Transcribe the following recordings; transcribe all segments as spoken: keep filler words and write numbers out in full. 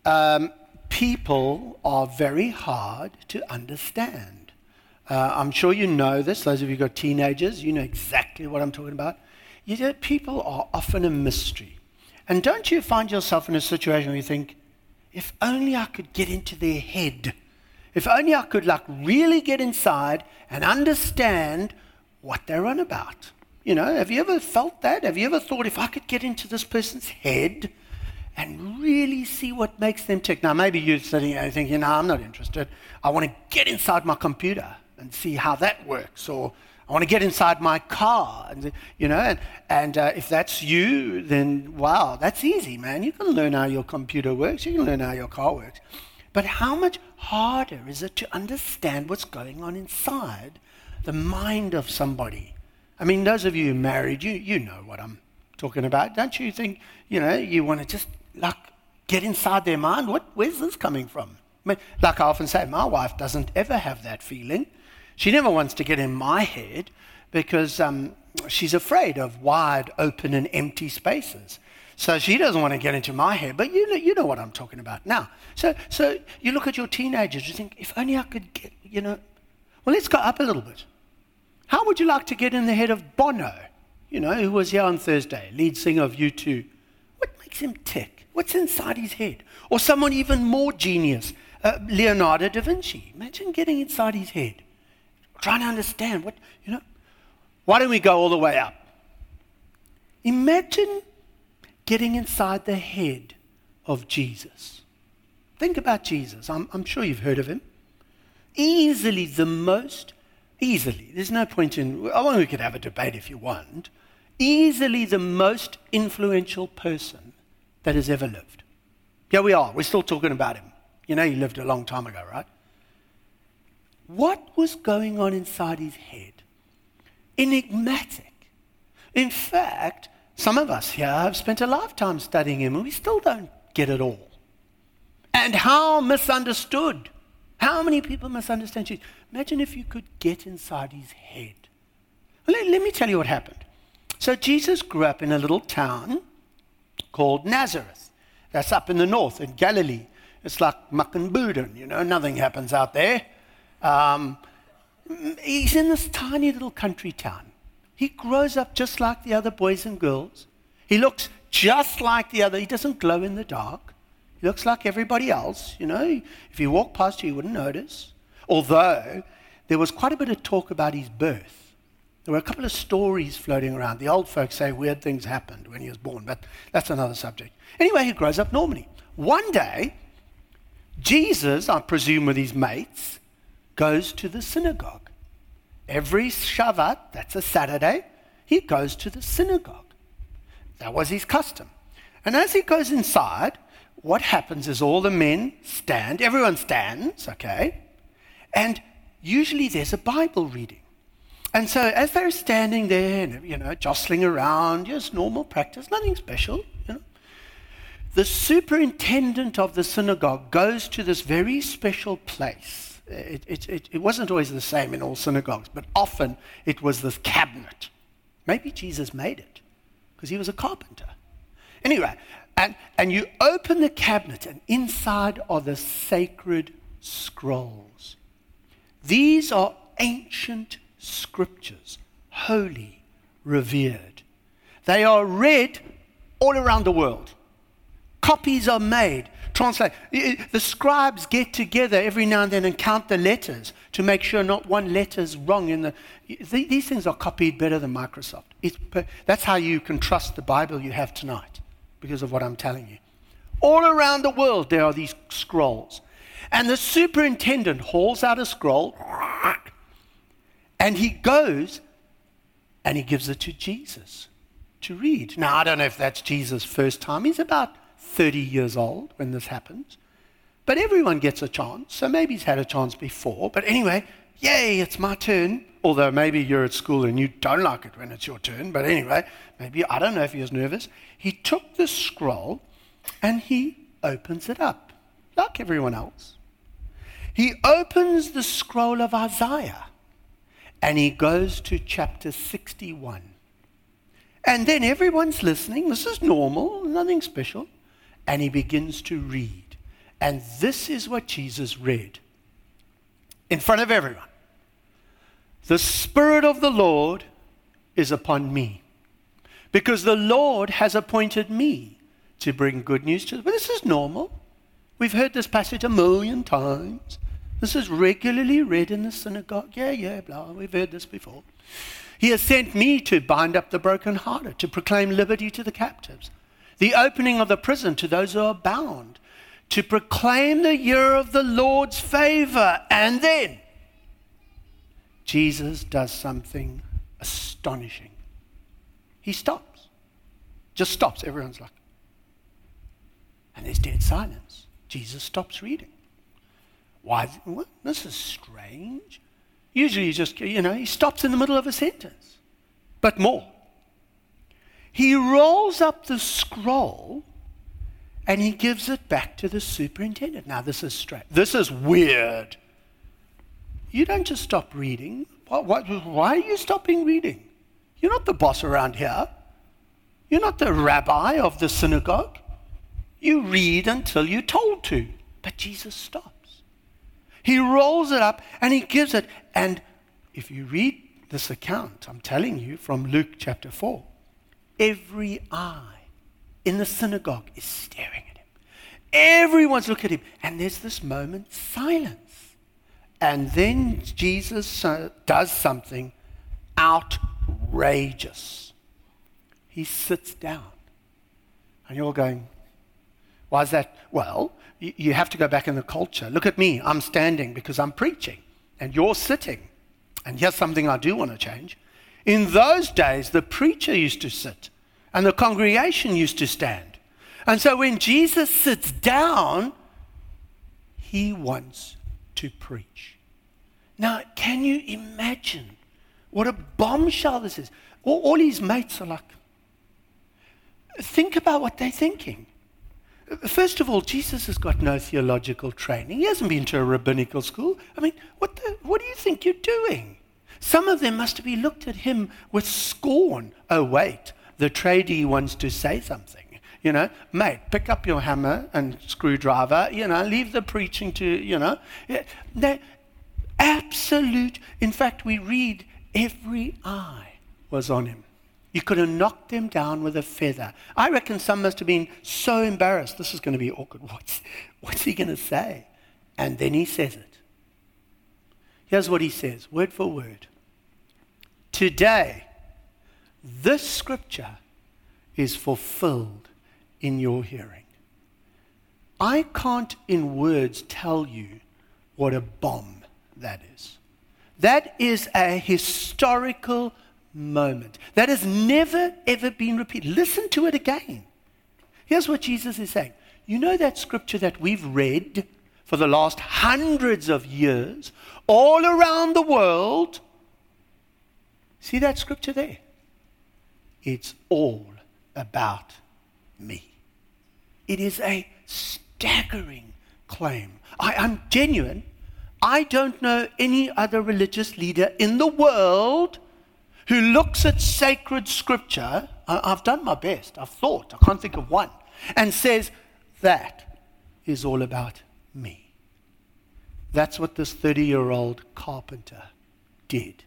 Um, people are very hard to understand. Uh, I'm sure you know this. Those of you who've got teenagers, you know exactly what I'm talking about. You know, people are often a mystery. And don't you find yourself in a situation where you think, if only I could get into their head. If only I could like really get inside and understand what they're on about. You know, have you ever felt that? Have you ever thought, if I could get into this person's head and really see what makes them tick? Now, maybe you're sitting there thinking, no, I'm not interested. I want to get inside my computer and see how that works. Or I want to get inside my car. And, you know, and, and uh, if that's you, then wow, that's easy, man. You can learn how your computer works. You can learn how your car works. But how much harder is it to understand what's going on inside the mind of somebody? I mean, those of you who are married, you, you know what I'm talking about. Don't you think, you know, you want to just like get inside their mind? What, where's this coming from? I mean, like I often say, my wife doesn't ever have that feeling. She never wants to get in my head because um, she's afraid of wide open and empty spaces. So she doesn't want to get into my head, but you know, you know what I'm talking about now. So, so you look at your teenagers, you think, if only I could get, you know, well, let's go up a little bit. How would you like to get in the head of Bono, you know, who was here on Thursday, lead singer of U two? What makes him tick? What's inside his head? Or someone even more genius, uh, Leonardo da Vinci. Imagine getting inside his head, trying to understand what, you know. Why don't we go all the way up? Imagine getting inside the head of Jesus. Think about Jesus. I'm, I'm sure you've heard of him. Easily the most, easily, there's no point in, I want we could have a debate if you want, easily the most influential person that has ever lived. Here we are, we're still talking about him. You know, he lived a long time ago, right? What was going on inside his head? Enigmatic. In fact, some of us here have spent a lifetime studying him and we still don't get it all. And how misunderstood. How many people misunderstand Jesus? Imagine if you could get inside his head. Well, let, let me tell you what happened. So Jesus grew up in a little town called Nazareth. That's up in the north, in Galilee. It's like muck and boodin, you know, nothing happens out there. Um, he's in this tiny little country town. He grows up just like the other boys and girls. He looks just like the other. He doesn't glow in the dark. He looks like everybody else. You know, if you walk past you, you wouldn't notice. Although there was quite a bit of talk about his birth. There were a couple of stories floating around. The old folks say weird things happened when he was born, but that's another subject. Anyway, he grows up normally. One day, Jesus, I presume with his mates, goes to the synagogue. Every Shabbat, that's a Saturday, he goes to the synagogue. That was his custom. And as he goes inside, what happens is all the men stand, everyone stands, okay? And usually there's a Bible reading. And so as they're standing there, and, you know, jostling around, just normal practice, nothing special, you know. The superintendent of the synagogue goes to this very special place. It, it, it, it wasn't always the same in all synagogues, but often it was this cabinet. Maybe Jesus made it, because he was a carpenter. Anyway, and, and you open the cabinet, and inside are the sacred scrolls. These are ancient scriptures, holy, revered. They are read all around the world. Copies are made, translate. The scribes get together every now and then and count the letters to make sure not one letter is wrong in the. These things are copied better than Microsoft. It's, that's how you can trust the Bible you have tonight, because of what I'm telling you. All around the world there are these scrolls. And the superintendent hauls out a scroll and he goes and he gives it to Jesus to read. Now, I don't know if that's Jesus' first time. He's about thirty years old when this happens. But everyone gets a chance, so maybe he's had a chance before. But anyway, yay, it's my turn. Although maybe you're at school and you don't like it when it's your turn. But anyway, maybe, I don't know if he was nervous. He took the scroll and he opens it up, like everyone else. He opens the scroll of Isaiah and he goes to chapter sixty-one. And then everyone's listening. This is normal, nothing special. And he begins to read. And this is what Jesus read in front of everyone. The Spirit of the Lord is upon me, because the Lord has appointed me to bring good news to them. But this is normal. We've heard this passage a million times. This is regularly read in the synagogue. Yeah, yeah, blah. We've heard this before. He has sent me to bind up the brokenhearted, to proclaim liberty to the captives, the opening of the prison to those who are bound, to proclaim the year of the Lord's favor. And then Jesus does something astonishing. He stops. Just stops. Everyone's like, and there's dead silence. Jesus stops reading. Why? What? This is strange. Usually you just, you know, he stops in the middle of a sentence. But more. He rolls up the scroll and he gives it back to the superintendent. Now this is strange. This is weird. You don't just stop reading. What, what, why are you stopping reading? You're not the boss around here. You're not the rabbi of the synagogue. You read until you're told to. But Jesus stops. He rolls it up and he gives it. And if you read this account, I'm telling you, from Luke chapter four, every eye in the synagogue is staring at him. Everyone's looking at him. And there's this moment, silence. And then Jesus uh, does something outrageous. He sits down. And you're going, why is that? Well, you, you have to go back in the culture. Look at me. I'm standing because I'm preaching. And you're sitting. And here's something I do want to change. In those days, the preacher used to sit. And the congregation used to stand. And so when Jesus sits down, he wants to preach. Now, can you imagine what a bombshell this is? All, all his mates are like, think about what they're thinking. First of all, Jesus has got no theological training. He hasn't been to a rabbinical school. I mean, what the, what do you think you're doing? Some of them must have been looked at him with scorn. Oh, wait, the tradie wants to say something. You know, mate, pick up your hammer and screwdriver, you know, leave the preaching to, you know. They, absolute, in fact, we read every eye was on him. You could have knocked them down with a feather. I reckon some must have been so embarrassed. This is going to be awkward. What's, what's he going to say? And then he says it. Here's what he says, word for word. Today, this scripture is fulfilled in your hearing. I can't in words tell you what a bomb that is. That is a historical moment. That has never, ever been repeated. Listen to it again. Here's what Jesus is saying. You know that scripture that we've read for the last hundreds of years, all around the world? See that scripture there? It's all about me. It is a staggering claim. I, I'm genuine. I don't know any other religious leader in the world who looks at sacred scripture, I, I've done my best, I've thought, I can't think of one, and says, that is all about me. That's what this thirty-year-old carpenter did.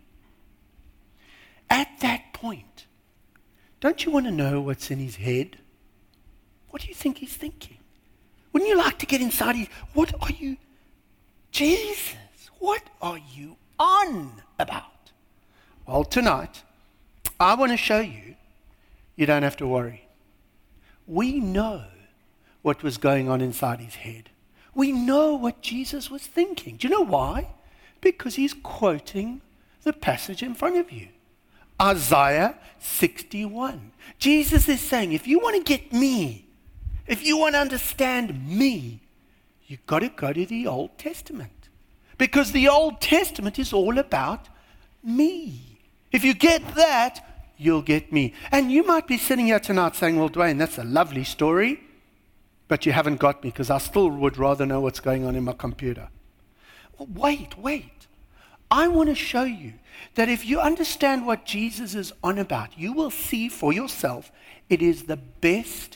At that point, don't you want to know what's in his head? What do you think he's thinking? Wouldn't you like to get inside his, what are you, Jesus, what are you on about? Well, tonight, I want to show you, you don't have to worry. We know what was going on inside his head. We know what Jesus was thinking. Do you know why? Because he's quoting the passage in front of you. Isaiah sixty-one. Jesus is saying, if you want to get me, if you want to understand me, you've got to go to the Old Testament. Because the Old Testament is all about me. If you get that, you'll get me. And you might be sitting here tonight saying, well, Dwayne, that's a lovely story, but you haven't got me because I still would rather know what's going on in my computer. Well, wait, wait. I want to show you that if you understand what Jesus is on about, you will see for yourself it is the best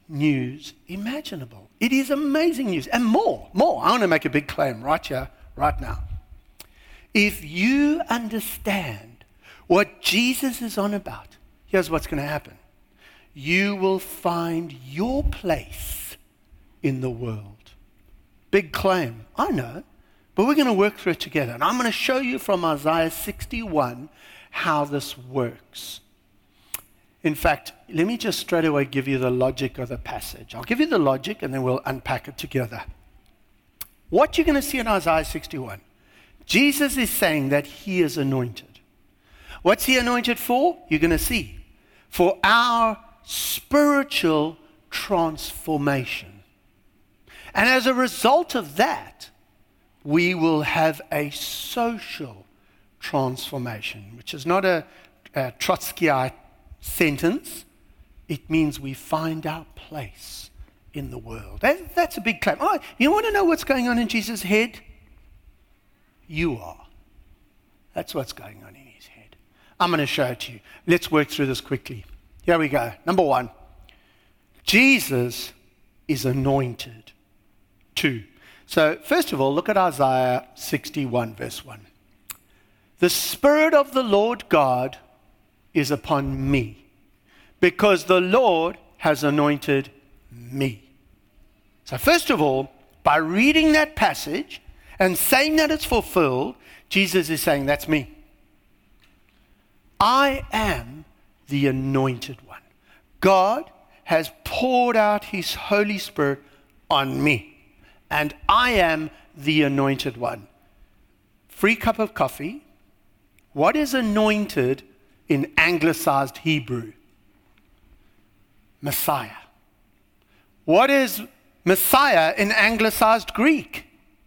news imaginable. It is amazing news. And more, more. I want to make a big claim right here, right now. If you understand what Jesus is on about, here's what's going to happen. You will find your place in the world. Big claim, I know, but we're going to work through it together. And I'm going to show you from Isaiah sixty-one how this works. In fact, let me just straight away give you the logic of the passage. I'll give you the logic and then we'll unpack it together. What you're going to see in Isaiah sixty-one, Jesus is saying that he is anointed. What's he anointed for? You're going to see. For our spiritual transformation. And as a result of that, we will have a social transformation, which is not a, a Trotskyite sentence. It means we find our place in the world. That, that's a big claim. Oh, you want to know what's going on in Jesus' head? You are. That's what's going on in his head. I'm going to show it to you. Let's work through this quickly. Here we go. Number one, Jesus is anointed. Two. So first of all, look at Isaiah sixty-one, verse one. The Spirit of the Lord God is upon me, because the Lord has anointed me. So first of all, by reading that passage and saying that it's fulfilled, Jesus is saying, that's me. I am the anointed one. God has poured out his Holy Spirit on me, and I am the anointed one. Free cup of coffee. What is anointed in anglicized Hebrew? Messiah. What is Messiah in anglicized Greek?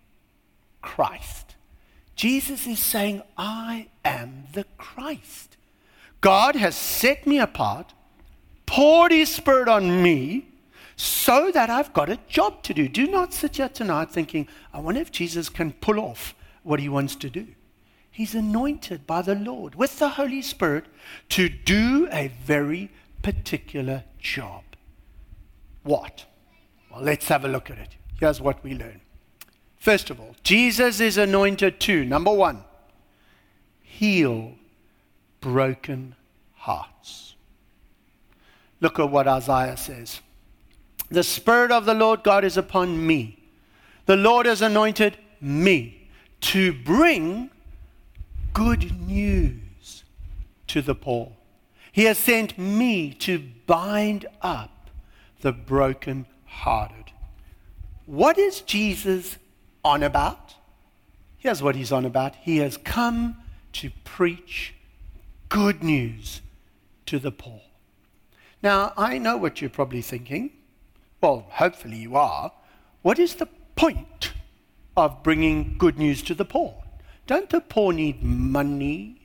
Christ. Jesus is saying, I am the Christ. God has set me apart, poured his Spirit on me, so that I've got a job to do. Do not sit here tonight thinking, I wonder if Jesus can pull off what he wants to do. He's anointed by the Lord with the Holy Spirit to do a very particular job. What? Well, let's have a look at it. Here's what we learn. First of all, Jesus is anointed to, number one, heal broken hearts. Look at what Isaiah says. The Spirit of the Lord God is upon me. The Lord has anointed me to bring good news to the poor. He has sent me to bind up the brokenhearted. What is Jesus on about? Here's what he's on about. He has come to preach good news to the poor. Now, I know what you're probably thinking. Well, hopefully you are. What is the point of bringing good news to the poor? Don't the poor need money?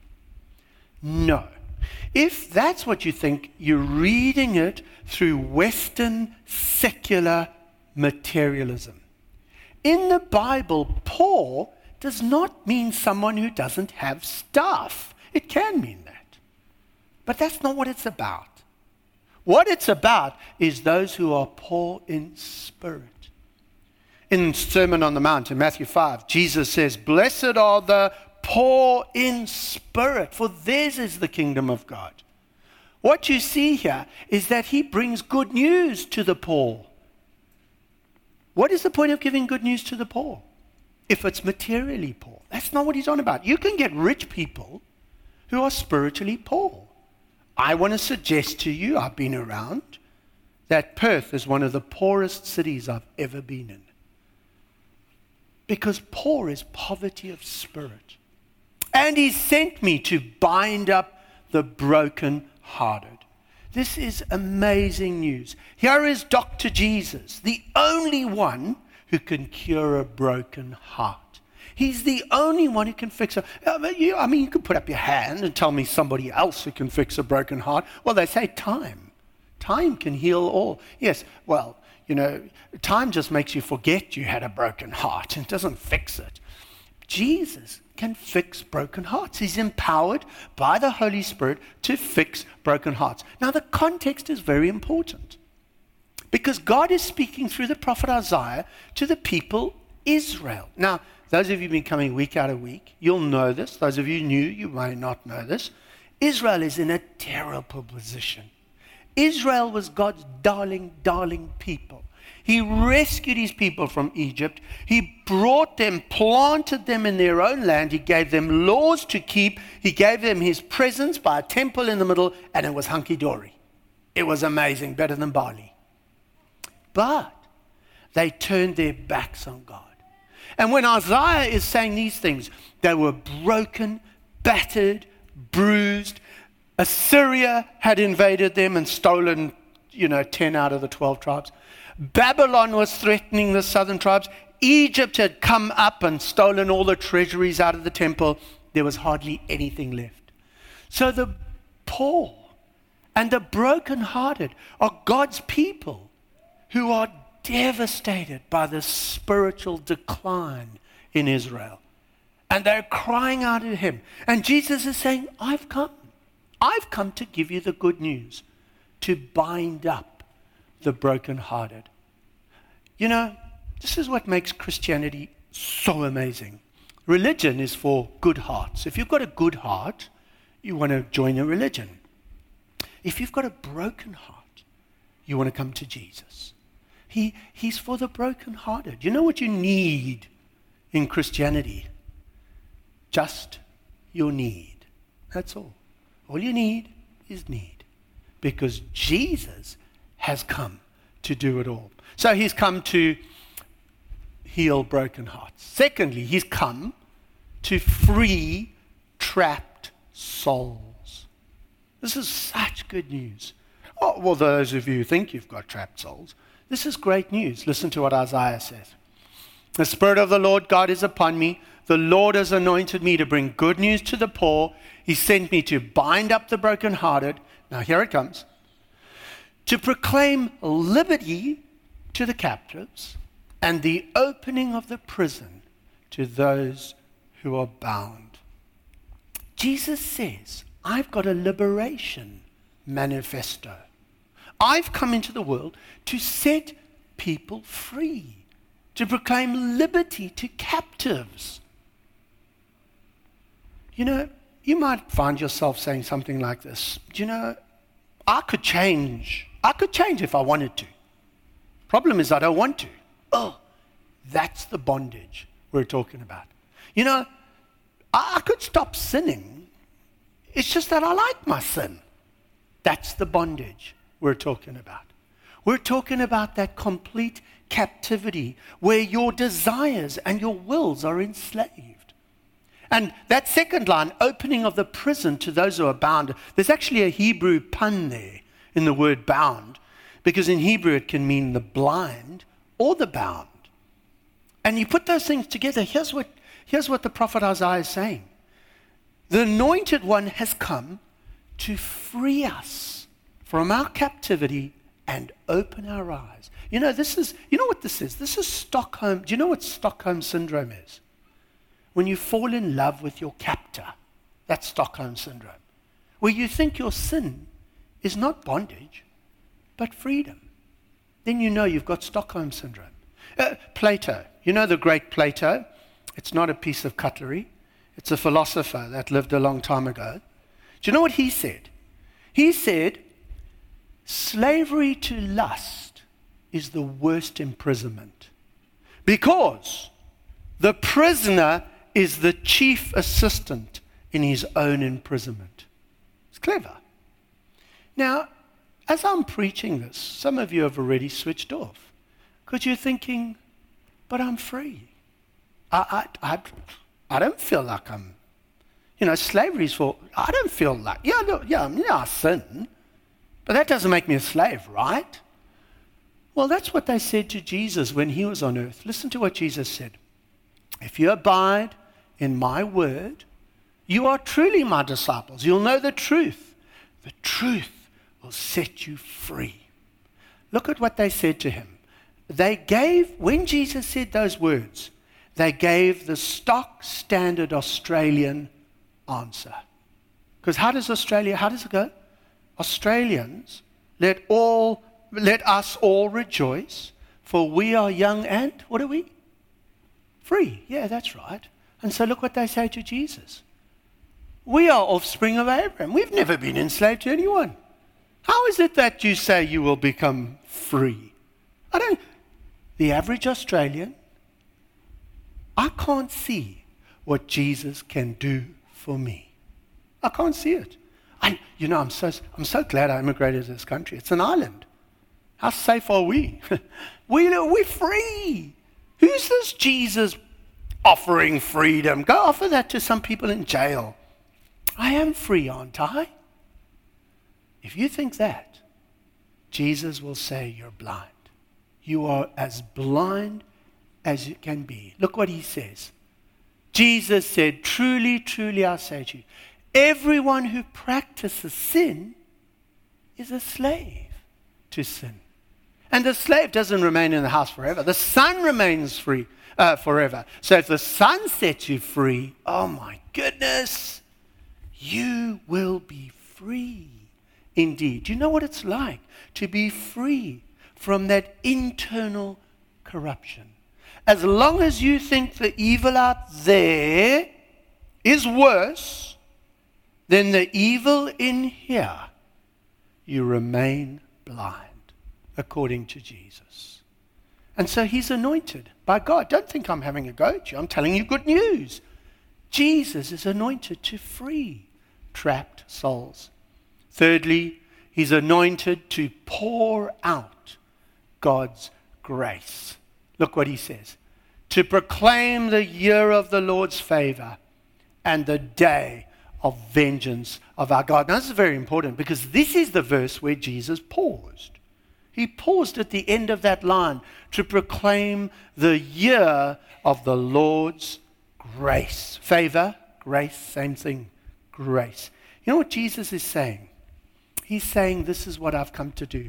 No. If that's what you think, you're reading it through Western secular materialism. In the Bible, poor does not mean someone who doesn't have stuff. It can mean that. But that's not what it's about. What it's about is those who are poor in spirit. In Sermon on the Mount in Matthew five, Jesus says, blessed are the poor in spirit, for theirs is the kingdom of God. What you see here is that he brings good news to the poor. What is the point of giving good news to the poor if it's materially poor? That's not what he's on about. You can get rich people who are spiritually poor. I want to suggest to you, I've been around, that Perth is one of the poorest cities I've ever been in. Because poor is poverty of spirit. And he sent me to bind up the brokenhearted. This is amazing news. Here is Doctor Jesus, the only one who can cure a broken heart. He's the only one who can fix it. I mean, you, I mean, you could put up your hand and tell me somebody else who can fix a broken heart. Well, they say time. Time can heal all. Yes, well, you know, time just makes you forget you had a broken heart. It doesn't fix it. Jesus can fix broken hearts. He's empowered by the Holy Spirit to fix broken hearts. Now, the context is very important. Because God is speaking through the prophet Isaiah to the people Israel. Now, those of you who've been coming week out of week, you'll know this. Those of you new, you may not know this. Israel is in a terrible position. Israel was God's darling, darling people. He rescued his people from Egypt. He brought them, planted them in their own land. He gave them laws to keep. He gave them his presence by a temple in the middle, and it was hunky-dory. It was amazing, better than Bali. But they turned their backs on God. And when Isaiah is saying these things, they were broken, battered, bruised. Assyria had invaded them and stolen, you know, ten out of the twelve tribes. Babylon was threatening the southern tribes. Egypt had come up and stolen all the treasuries out of the temple. There was hardly anything left. So the poor and the brokenhearted are God's people who are devastated by the spiritual decline in Israel. And they're crying out to him. And Jesus is saying, I've come. I've come to give you the good news, to bind up the brokenhearted. You know, this is what makes Christianity so amazing. Religion is for good hearts. If you've got a good heart, you want to join a religion. If you've got a broken heart, you want to come to Jesus. He, he's for the brokenhearted. You know what you need in Christianity? Just your need. That's all. All you need is need. Because Jesus has come to do it all. So he's come to heal broken hearts. Secondly, he's come to free trapped souls. This is such good news. Oh, well, those of you who think you've got trapped souls, this is great news. Listen to what Isaiah says. The Spirit of the Lord God is upon me. The Lord has anointed me to bring good news to the poor. He sent me to bind up the brokenhearted. Now here it comes. To proclaim liberty to the captives and the opening of the prison to those who are bound. Jesus says, I've got a liberation manifesto. I've come into the world to set people free, to proclaim liberty to captives. You know, you might find yourself saying something like this. Do you know, I could change. I could change if I wanted to. Problem is I don't want to. Oh, that's the bondage we're talking about. You know, I, I could stop sinning. It's just that I like my sin. That's the bondage we're talking about. We're talking about that complete captivity where your desires and your wills are enslaved. And that second line, opening of the prison to those who are bound, there's actually a Hebrew pun there in the word bound, because in Hebrew it can mean the blind or the bound. And you put those things together, here's what, here's what the prophet Isaiah is saying. The anointed one has come to free us from our captivity and open our eyes. You know, this is, you know what this is? This is Stockholm. Do you know what Stockholm Syndrome is? When you fall in love with your captor, that's Stockholm Syndrome. Where you think your sin is not bondage, but freedom. Then you know you've got Stockholm Syndrome. Uh, Plato, you know the great Plato? It's not a piece of cutlery. It's a philosopher that lived a long time ago. Do you know what he said? He said, slavery to lust is the worst imprisonment because the prisoner is the chief assistant in his own imprisonment. It's clever. Now, as I'm preaching this, some of you have already switched off because you're thinking, but I'm free. I, I, I, I don't feel like I'm, you know, slavery is for, I don't feel like, yeah, no, yeah, yeah, I sin, but that doesn't make me a slave, right? Well, that's what they said to Jesus when he was on earth. Listen to what Jesus said. If you abide in my word, you are truly my disciples. You'll know the truth. The truth will set you free. Look at what they said to him. They gave, when Jesus said those words, they gave the stock standard Australian answer. Because how does Australia, how does it go? Australians let all let us all rejoice, for we are young and, what are we? Free. Yeah, that's right. And so look what they say to Jesus. We are offspring of Abraham. We've never been enslaved to anyone. How is it that you say you will become free? I don't, the average Australian, I can't see what Jesus can do for me. I can't see it. I, you know, I'm so, I'm so glad I immigrated to this country. It's an island. How safe are we? we we're free. Who's this Jesus offering freedom? Go offer that to some people in jail. I am free, aren't I? If you think that, Jesus will say you're blind. You are as blind as you can be. Look what he says. Jesus said, truly, truly, I say to you, everyone who practices sin is a slave to sin. And the slave doesn't remain in the house forever. The son remains free uh, forever. So if the son sets you free, oh my goodness, you will be free indeed. Do you know what it's like to be free from that internal corruption? As long as you think the evil out there is worse than the evil in here, you remain blind, according to Jesus. And so he's anointed by God. Don't think I'm having a go at you. I'm telling you good news. Jesus is anointed to free trapped souls. Thirdly, he's anointed to pour out God's grace. Look what he says. To proclaim the year of the Lord's favor and the day of vengeance of our God. Now this is very important because this is the verse where Jesus paused. He paused at the end of that line to proclaim the year of the Lord's grace. Favor, grace, same thing, grace. You know what Jesus is saying? He's saying this is what I've come to do.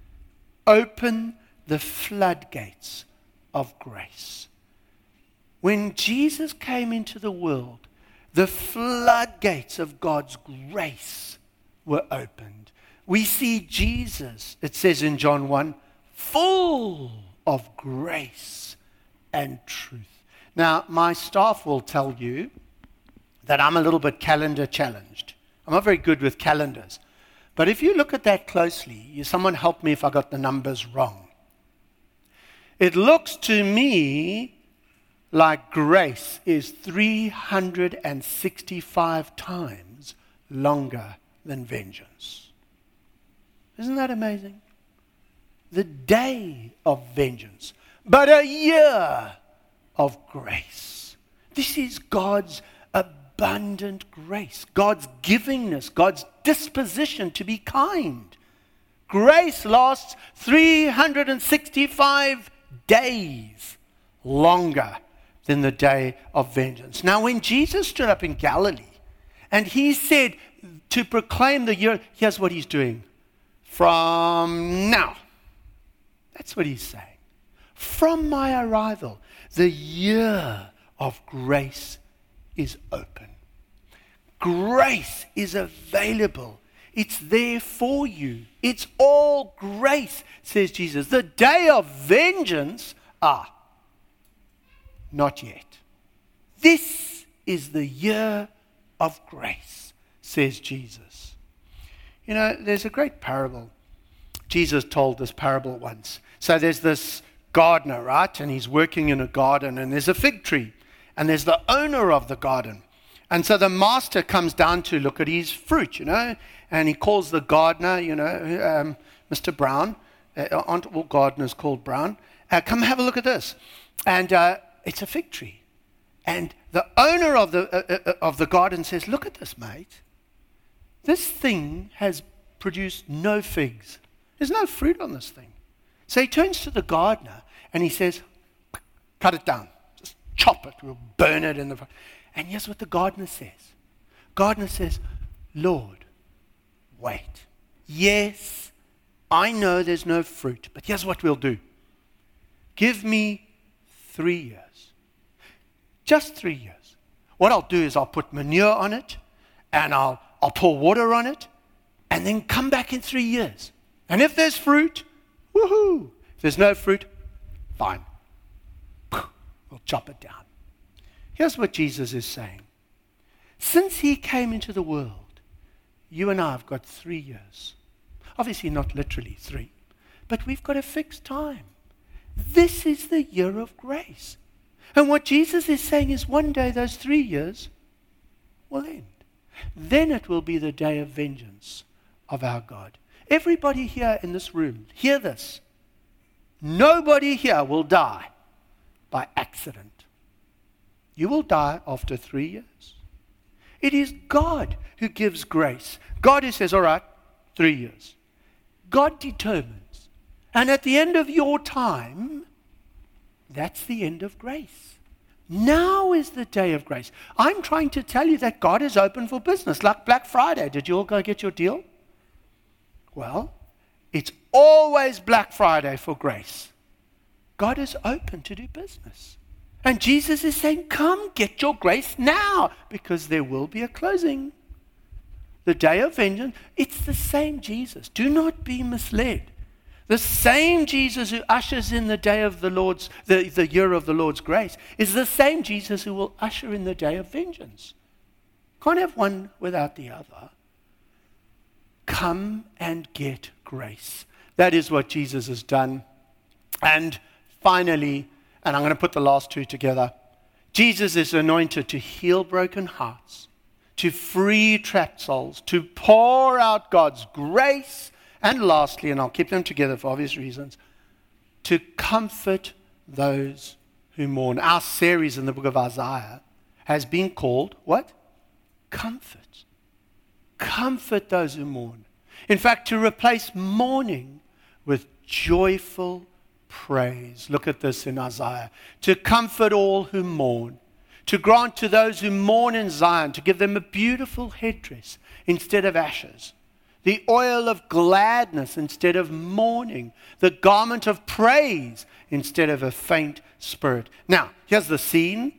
Open the floodgates of grace. When Jesus came into the world, the floodgates of God's grace were opened. We see Jesus, it says in John one, full of grace and truth. Now, my staff will tell you that I'm a little bit calendar challenged. I'm not very good with calendars. But if you look at that closely, you, someone help me if I got the numbers wrong. It looks to me like grace is three hundred sixty-five times longer than vengeance. Isn't that amazing? The day of vengeance, but a year of grace. This is God's abundant grace, God's givingness, God's disposition to be kind. Grace lasts three hundred sixty-five days longer than the day of vengeance. Now, when Jesus stood up in Galilee and he said to proclaim the year, here's what he's doing. From now, that's what he's saying. From my arrival, the year of grace is open. Grace is available. It's there for you. It's all grace, says Jesus. The day of vengeance, ah, not yet. This is the year of grace, says Jesus. You know, there's a great parable. Jesus told this parable once. So there's this gardener, right? And he's working in a garden, and there's a fig tree, and there's the owner of the garden. And so the master comes down to look at his fruit, you know, and he calls the gardener, you know, um, Mister Brown. Uh, aren't all gardeners called Brown? Uh, come have a look at this. And uh, it's a fig tree. And the owner of the uh, uh, of the garden says, look at this, mate. This thing has produced no figs. There's no fruit on this thing. So he turns to the gardener and he says, cut it down. Just chop it. We'll burn it in the fire. And here's what the gardener says. Gardener says, Lord, wait. Yes, I know there's no fruit, but here's what we'll do. Give me three years. Just three years. What I'll do is I'll put manure on it, and I'll, I'll pour water on it, and then come back in three years. And if there's fruit, Woohoo! If there's no fruit, fine. We'll chop it down. Here's what Jesus is saying. Since he came into the world, you and I have got three years. Obviously not literally three, but we've got a fixed time. This is the year of grace. And what Jesus is saying is one day those three years will end. Then it will be the day of vengeance of our God. Everybody here in this room, hear this. Nobody here will die by accident. You will die after three years. It is God who gives grace. God who says, all right, three years. God determines. And at the end of your time, that's the end of grace. Now is the day of grace. I'm trying to tell you that God is open for business, like Black Friday. Did you all go get your deal? Well, it's always Black Friday for grace. God is open to do business. And Jesus is saying, come get your grace now, because there will be a closing. The day of vengeance, it's the same Jesus. Do not be misled. The same Jesus who ushers in the day of the Lord's, the, the year of the Lord's grace, is the same Jesus who will usher in the day of vengeance. Can't have one without the other. Come and get grace. That is what Jesus has done. And finally, and I'm going to put the last two together, Jesus is anointed to heal broken hearts, to free trapped souls, to pour out God's grace, and lastly, and I'll keep them together for obvious reasons, to comfort those who mourn. Our series in the book of Isaiah has been called, what? Comfort. Comfort those who mourn. In fact, to replace mourning with joyful praise. Look at this in Isaiah. To comfort all who mourn. To grant to those who mourn in Zion, to give them a beautiful headdress instead of ashes. The oil of gladness instead of mourning. The garment of praise instead of a faint spirit. Now, here's the scene.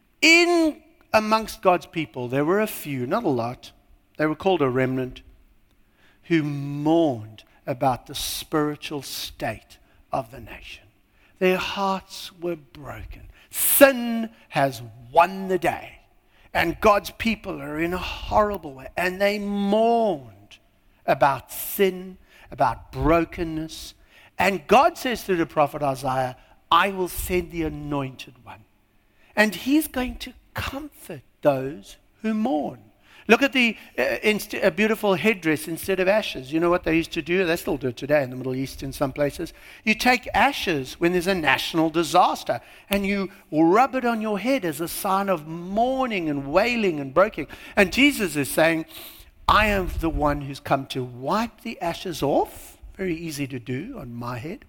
In amongst God's people, there were a few, not a lot. They were called a remnant, who mourned about the spiritual state of the nation. Their hearts were broken. Sin has won the day. And God's people are in a horrible way. And they mourned about sin, about brokenness. And God says through the prophet Isaiah, I will send the anointed one. And he's going to comfort those who mourn. Look at the uh, inst- a beautiful headdress instead of ashes. You know what they used to do? They still do it today in the Middle East in some places. You take ashes when there's a national disaster and you rub it on your head as a sign of mourning and wailing and breaking. And Jesus is saying, I am the one who's come to wipe the ashes off. Very easy to do on my head.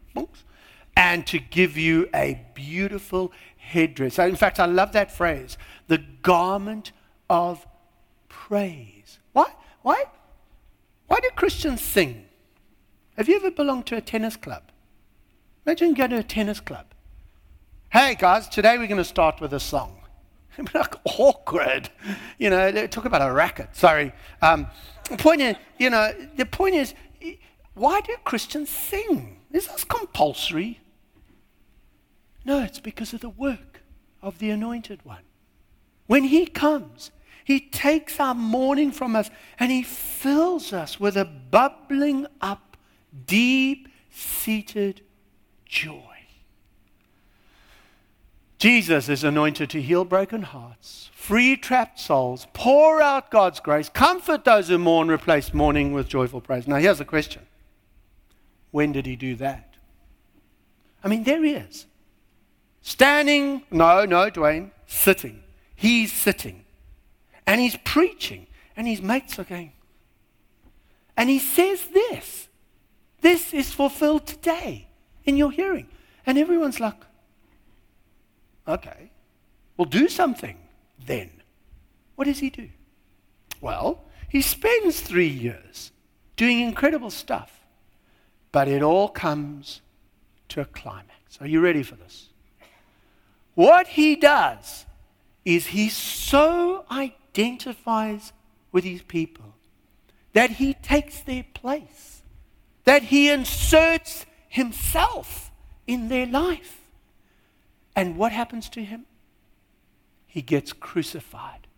And to give you a beautiful headdress. In fact, I love that phrase. The garment of praise. Why? Why? Why do Christians sing? Have you ever belonged to a tennis club? Imagine going to a tennis club. Hey guys, today we're going to start with a song. Like awkward. You know, talk about a racket. Sorry. Um, the point is, you know, the point is, why do Christians sing? Is this compulsory? No, it's because of the work of the Anointed One. When he comes, he takes our mourning from us and he fills us with a bubbling up, deep-seated joy. Jesus is anointed to heal broken hearts, free trapped souls, pour out God's grace, comfort those who mourn, replace mourning with joyful praise. Now here's the question. When did he do that? I mean, there he is. Standing, no, no, Dwayne, sitting. He's sitting. And he's preaching. And his mates are going. And he says this. This is fulfilled today in your hearing. And everyone's like, okay, well, do something then. What does he do? Well, he spends three years doing incredible stuff. But it all comes to a climax. Are you ready for this? What he does is he so identifies with his people that he takes their place, that he inserts himself in their life. And what happens to him? He gets crucified.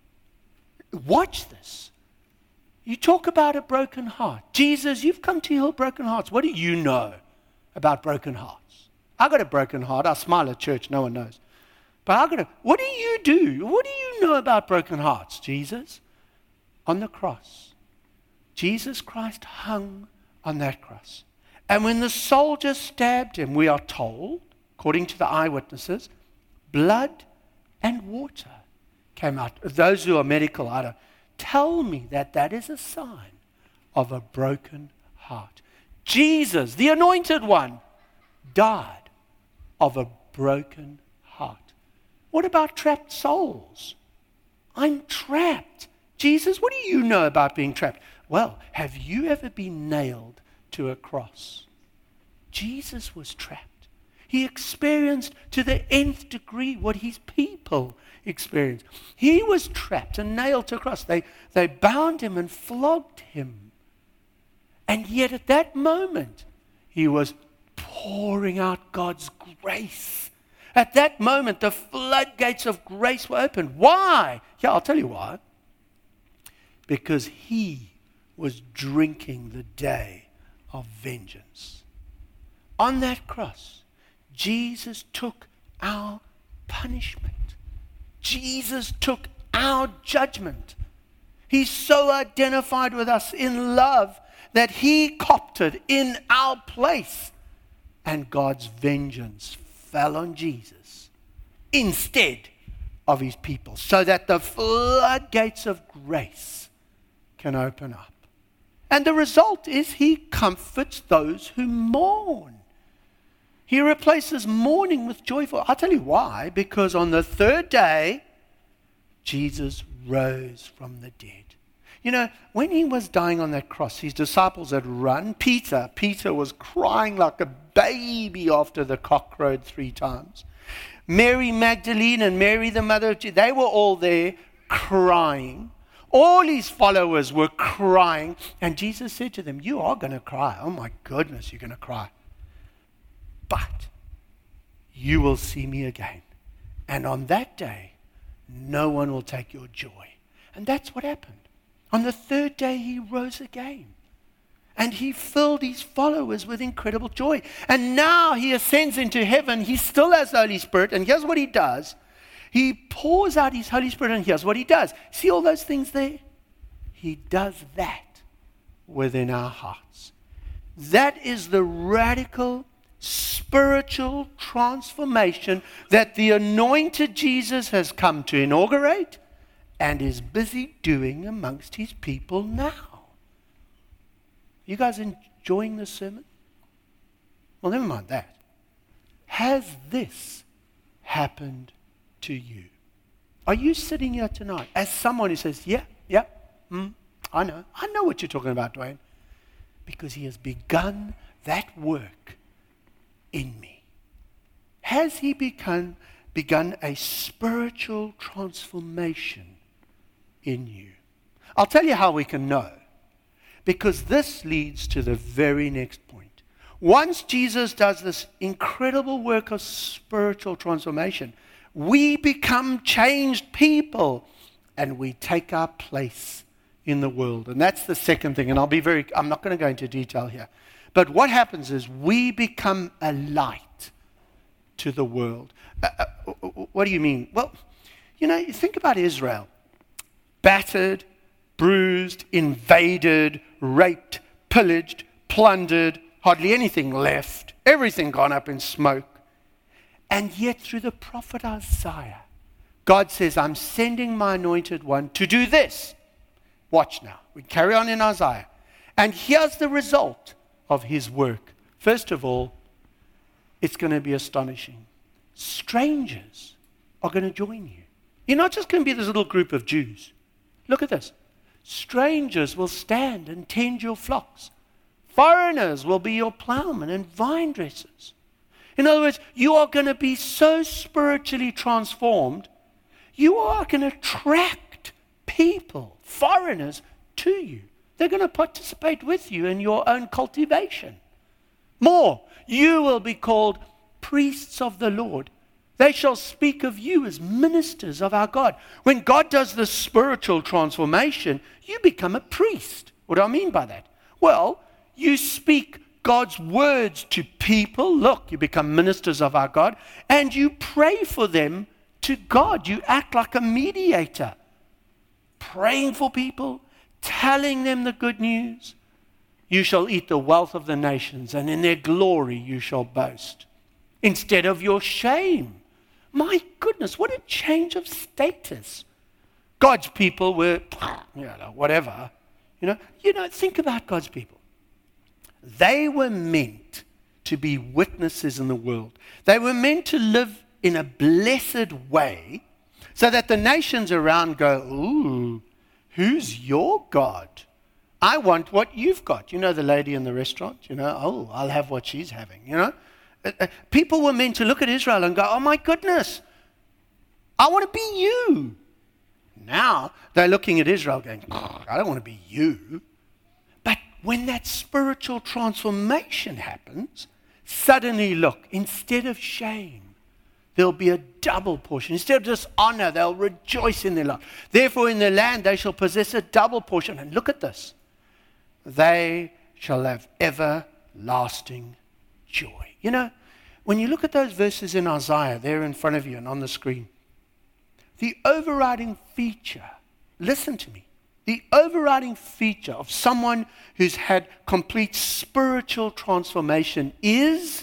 Watch this. You talk about a broken heart. Jesus, you've come to heal broken hearts. What do you know about broken hearts? I got a broken heart. I smile at church. No one knows. But I got a, what do you do? What do you know about broken hearts, Jesus? On the cross, Jesus Christ hung on that cross. And when the soldiers stabbed him, we are told, according to the eyewitnesses, blood and water came out. Those who are medical, I don't, tell me that that is a sign of a broken heart. Jesus, the anointed one, died of a broken heart. What about trapped souls? I'm trapped. Jesus, what do you know about being trapped? Well, have you ever been nailed to a cross? Jesus was trapped. He experienced to the nth degree what his people experienced. He was trapped and nailed to a cross. They, they bound him and flogged him. And yet at that moment, he was pouring out God's grace. At that moment, the floodgates of grace were opened. Why? Yeah, I'll tell you why. Because he was drinking the day of vengeance. On that cross, Jesus took our punishment. Jesus took our judgment. He's so identified with us in love that he copped it in our place. And God's vengeance fell on Jesus instead of his people, so that the floodgates of grace can open up. And the result is he comforts those who mourn. He replaces mourning with joyful. I'll tell you why. Because on the third day, Jesus rose from the dead. You know, when he was dying on that cross, his disciples had run. Peter, Peter was crying like a baby after the cock crowed three times. Mary Magdalene and Mary, the mother of Jesus, they were all there crying. All his followers were crying. And Jesus said to them, you are going to cry. Oh my goodness, you're going to cry. But you will see me again. And on that day, no one will take your joy. And that's what happened. On the third day, he rose again. And he filled his followers with incredible joy. And now he ascends into heaven. He still has the Holy Spirit. And here's what he does. He pours out his Holy Spirit, and here's what he does. See all those things there? He does that within our hearts. That is the radical spiritual transformation that the anointed Jesus has come to inaugurate and is busy doing amongst his people now. You guys enjoying this sermon? Well, never mind that. Has this happened to you? Are you sitting here tonight as someone who says, yeah, yeah, mm, I know. I know what you're talking about, Dwayne. Because he has begun that work in me. Has he begun, begun a spiritual transformation in you? I'll tell you how we can know. Because this leads to the very next point. Once Jesus does this incredible work of spiritual transformation, we become changed people and we take our place in the world. And that's the second thing. And I'll be very, I'm not going to go into detail here. But what happens is we become a light to the world. Uh, uh, what do you mean? Well, you know, you think about Israel. Battered, bruised, invaded, raped, pillaged, plundered, hardly anything left, everything gone up in smoke. And yet through the prophet Isaiah, God says, I'm sending my anointed one to do this. Watch now. We carry on in Isaiah. And here's the result of his work. First of all, it's going to be astonishing. Strangers are going to join you. You're not just going to be this little group of Jews. Look at this. Strangers will stand and tend your flocks. Foreigners will be your plowmen and vine dressers. In other words, you are going to be so spiritually transformed, you are going to attract people, foreigners, to you. They're going to participate with you in your own cultivation. More, you will be called priests of the Lord. They shall speak of you as ministers of our God. When God does this spiritual transformation, you become a priest. What do I mean by that? Well, you speak God's words to people. Look, you become ministers of our God, and you pray for them to God. You act like a mediator, praying for people, telling them the good news. You shall eat the wealth of the nations, and in their glory you shall boast, instead of your shame. My goodness, what a change of status. God's people were, you know, whatever. You know, you know, think about God's people. They were meant to be witnesses in the world. They were meant to live in a blessed way so that the nations around go, ooh, who's your God? I want what you've got. You know the lady in the restaurant? You know, oh, I'll have what she's having, you know? People were meant to look at Israel and go, oh my goodness, I want to be you. Now they're looking at Israel going, I don't want to be you. But when that spiritual transformation happens, suddenly look, instead of shame, there'll be a double portion. Instead of dishonor, they'll rejoice in their life. Therefore in their land they shall possess a double portion. And look at this. They shall have everlasting joy. You know, when you look at those verses in Isaiah, there in front of you and on the screen, the overriding feature, listen to me, the overriding feature of someone who's had complete spiritual transformation is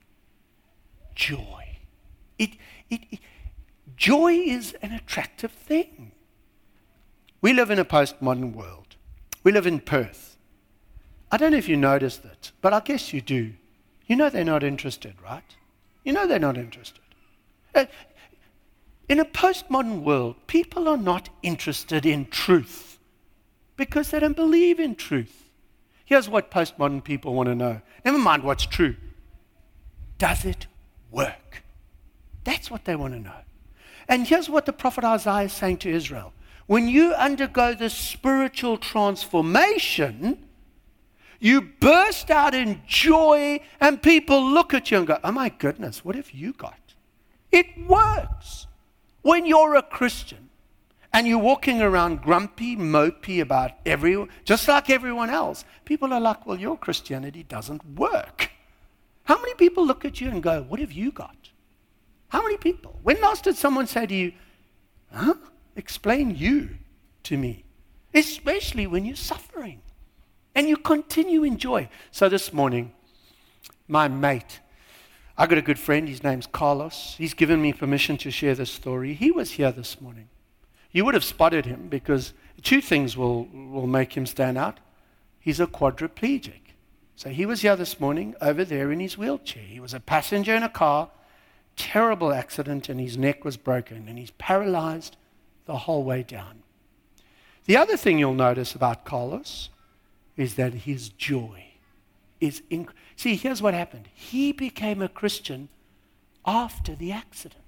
joy. It, it, it, joy is an attractive thing. We live in a postmodern world. We live in Perth. I don't know if you noticed it, but I guess you do. You know they're not interested, right? You know they're not interested. Uh, in a postmodern world, people are not interested in truth because they don't believe in truth. Here's what postmodern people want to know. Never mind what's true. Does it work? That's what they want to know. And here's what the prophet Isaiah is saying to Israel. When you undergo this spiritual transformation, you burst out in joy and people look at you and go, oh my goodness, what have you got? It works. When you're a Christian and you're walking around grumpy, mopey about everyone, just like everyone else, people are like, well, your Christianity doesn't work. How many people look at you and go, what have you got? How many people? When last did someone say to you, huh? Explain you to me. Especially when you're suffering. And you continue in joy. So this morning, my mate, I got a good friend, his name's Carlos. He's given me permission to share this story. He was here this morning. You would have spotted him because two things will, will make him stand out. He's a quadriplegic. So he was here this morning over there in his wheelchair. He was a passenger in a car, terrible accident, and his neck was broken, and he's paralyzed the whole way down. The other thing you'll notice about Carlos is that his joy is inc- see, here's what happened. He became a Christian after the accident.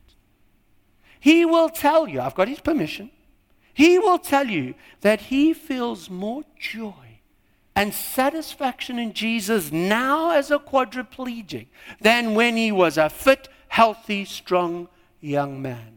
He will tell you, I've got his permission, he will tell you that he feels more joy and satisfaction in Jesus now as a quadriplegic than when he was a fit, healthy, strong young man.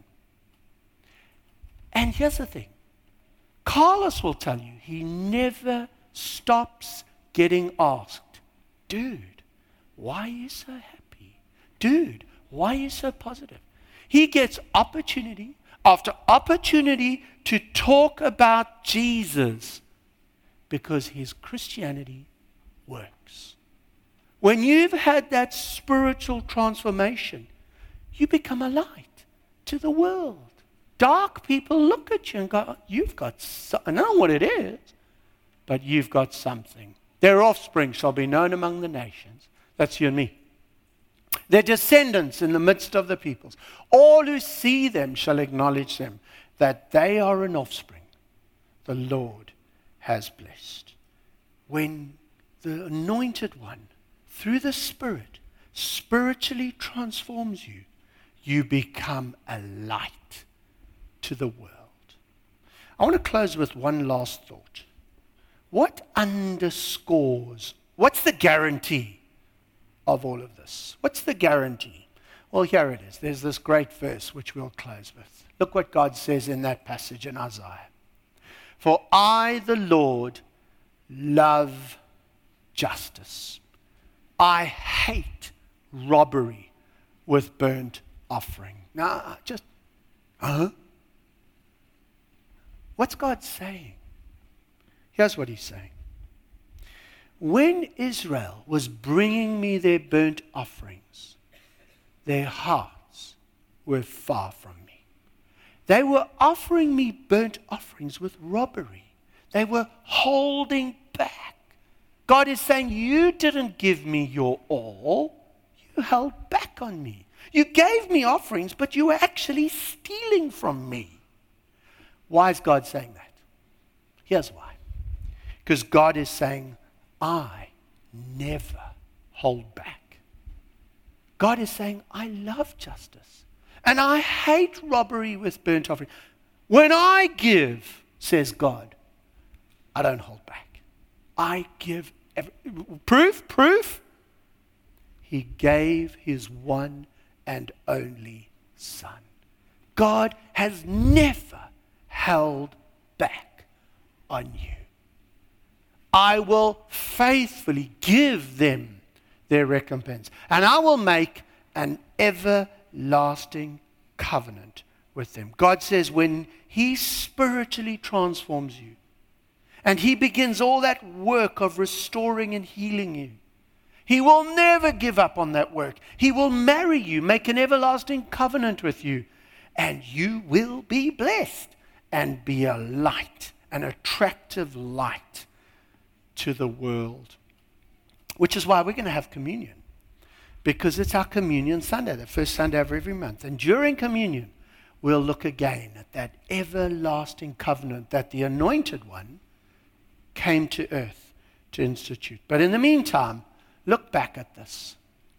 And here's the thing. Carlos will tell you he never stops getting asked, dude, why are you so happy? Dude, why are you so positive? He gets opportunity after opportunity to talk about Jesus because his Christianity works. When you've had that spiritual transformation, you become a light to the world. Dark people look at you and go, you've got so-, I don't know what it is, but you've got something. Their offspring shall be known among the nations. That's you and me. Their descendants in the midst of the peoples. All who see them shall acknowledge them, that they are an offspring the Lord has blessed. When the anointed one, through the Spirit, spiritually transforms you, you become a light to the world. I want to close with one last thought. What underscores, what's the guarantee of all of this? What's the guarantee? Well, here it is. There's this great verse which we'll close with. Look what God says in that passage in Isaiah. For I, the Lord, love justice. I hate robbery with burnt offering. Now, just, huh? What's God saying? Here's what he's saying. When Israel was bringing me their burnt offerings, their hearts were far from me. They were offering me burnt offerings with robbery. They were holding back. God is saying, you didn't give me your all. You held back on me. You gave me offerings, but you were actually stealing from me. Why is God saying that? Here's why. Because God is saying, I never hold back. God is saying, I love justice. And I hate robbery with burnt offering. When I give, says God, I don't hold back. I give every, proof, proof. He gave his one and only Son. God has never held back on you. I will faithfully give them their recompense. And I will make an everlasting covenant with them. God says when he spiritually transforms you, and he begins all that work of restoring and healing you, he will never give up on that work. He will marry you, make an everlasting covenant with you, and you will be blessed and be a light, an attractive light to the world. Which is why we're going to have communion. Because it's our communion Sunday, the first Sunday of every month. And during communion, we'll look again at that everlasting covenant that the Anointed One came to earth to institute. But in the meantime, look back at this.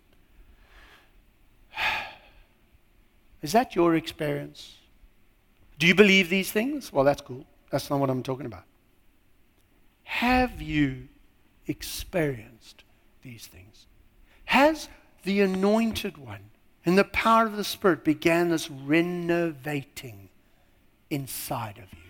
Is that your experience? Do you believe these things? Well, that's cool. That's not what I'm talking about. Have you experienced these things? Has the Anointed One, in the power of the Spirit, began this renovating inside of you?